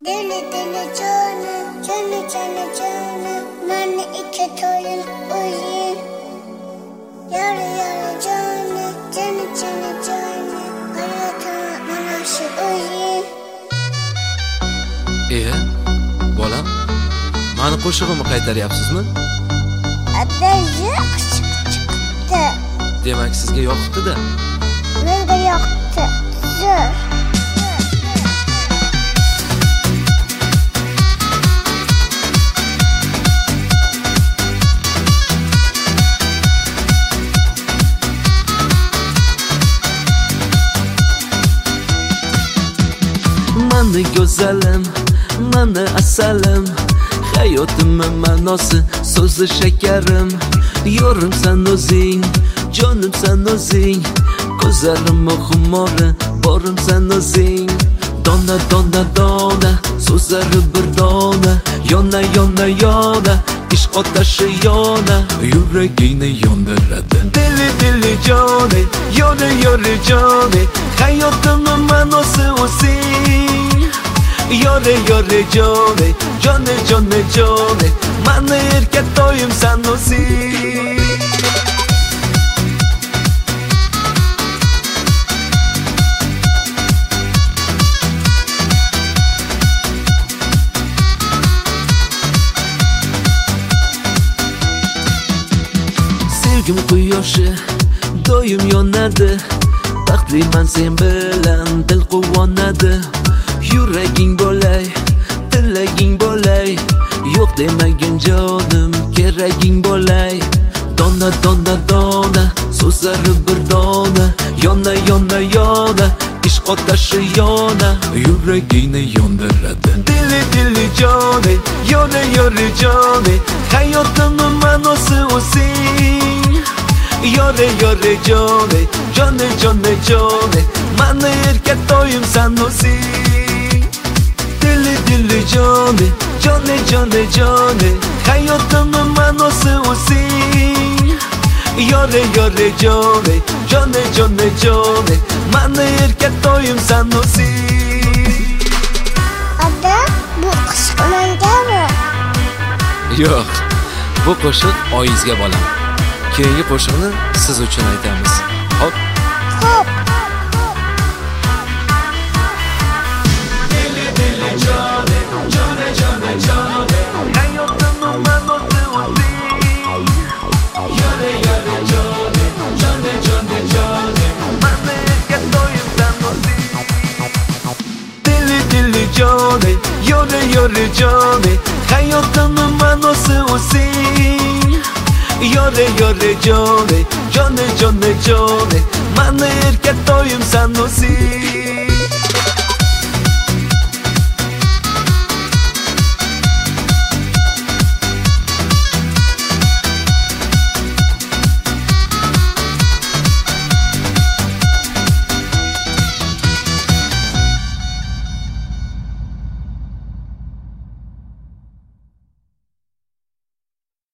Deli deli canım, canım ben iki toyun uyuyun. Yarı yarı canım hayatına bana şu uyuyun. Bolam, mani qo'shig'imni qaytaryapsizmi? Yo'q, chiqdi. Demak, sizga yoqibdi-da. Menga yoqdi. Zo'r. Mani go'zalim, mani asalim, hayotimning ma'nosi, so'zi shakarim. Yorimsan o'zing, jonimsan o'zing, ko'zlarimni xumori, borimsan o'zing. Dona dona dona, so'zlari bir dona, yona yona yona, ishq otashi yona, yuragingni yondiradi. Dili dili joni, yori yori joni, hayotimning ma'nosi o'zing. Yore yore jone, jone jone jone, mani erkatoyimsan o'zing. Sevgim quyoshi doim yonadi, baxtliman sen bilan dil quvonadi. Yuraging bo'lay, tilaging bo'lay, yo'q demagin jonim, keraging bo'lay. Dona dona dona, so'zlari bir dona, yona yona yona, ishq otashi yona, yuragingni yondiradi. Dili dili joni, yore yore joni, hayotimning ma'nosi o'zing. Yore yore joni, joni joni joni, mani erkatoyimsan o'zing. Dili dili joni, joni joni joni, hayotimning ma'nosi o'zing. Yore yore joni, joni joni joni, mani erkatoyimsan o'zing. Ada, bu qo'shiq mangami? Yo'q, bu qo'shiq oyizga bolam. Keyingi qo'shiqni siz uchun aytamiz. Hop. Hop. Jone, yore yore jone, hayotimning ma'nosi o'zing. Yore yore jone, jone jone jone, mani erkatoyimsan o'zing.